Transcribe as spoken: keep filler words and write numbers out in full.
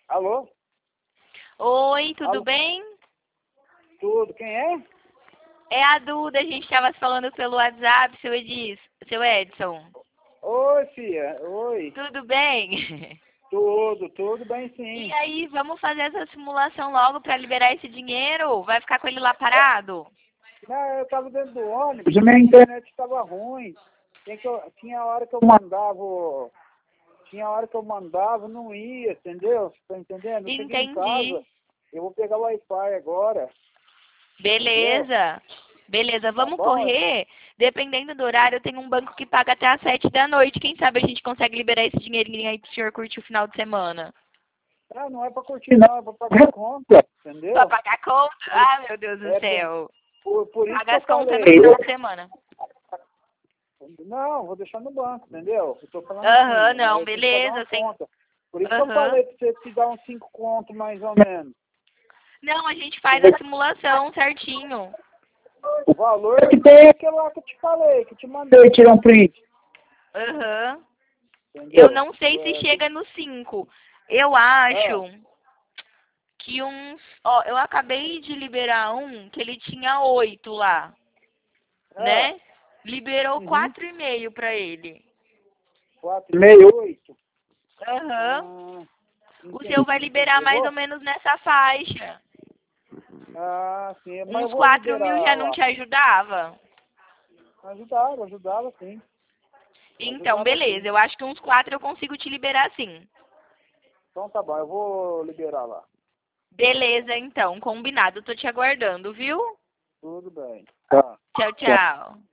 Alô? Oi, tudo Alô? bem? Tudo, quem é? É a Duda, a gente estava falando pelo WhatsApp, seu Edis, seu Edson. Oi, filha. Oi. Tudo bem? Tudo, tudo bem E sim. aí, vamos fazer essa simulação logo para liberar esse dinheiro? Vai ficar com ele lá parado? Não, eu tava dentro do ônibus, a minha internet estava ruim. Tem que eu- tinha hora que eu mandava, o- tinha hora que eu mandava, não ia, entendeu? Você tá entendendo? Eu cheguei em casa, Entendi. eu vou pegar o Wi-Fi agora, entendeu? Beleza. Beleza, Tá vamos bom? correr. Dependendo do horário, eu tenho um banco que paga até às sete da noite. Quem sabe a gente consegue liberar esse dinheirinho aí pro senhor curtir o final de semana? Ah, não é pra curtir não, é pra pagar a conta, entendeu? Pra pagar conta? Ah, meu Deus do É por, céu. por, por isso que Paga eu as contas no falei. final de semana. Não, vou deixar no banco, entendeu? Eu tô falando Aham, assim, não, eu tenho que pagar uma beleza. Sem... conta. Por isso que eu Aham. falei pra você te dar uns cinco contos mais ou menos. Não, a gente faz a simulação certinho. O valor que tem é aquele lá que eu te falei, que eu te mandei tirar um print. Aham. Entendeu? Eu não sei se É, chega no cinco. Eu ah, acho que uns... Ó, eu acabei de liberar um que ele tinha oito lá, ah, né? Liberou uhum, quatro e meio pra ele. quatro, meio, oito. Aham. Ah, O seu vai entendi, entendi. liberar Eu mais ou vou? menos nessa faixa. Ah, sim, mas eu Uns vou quatro mil liberar já não lá. te ajudava? Ajudava, ajudava sim. Então, Ajudava sim. beleza. Eu acho que uns quatro eu consigo te liberar sim. Então tá bom, eu vou liberar lá. Beleza, então. Combinado. Tô te aguardando, viu? Tudo bem. Tá. Tchau, Tchau. tchau.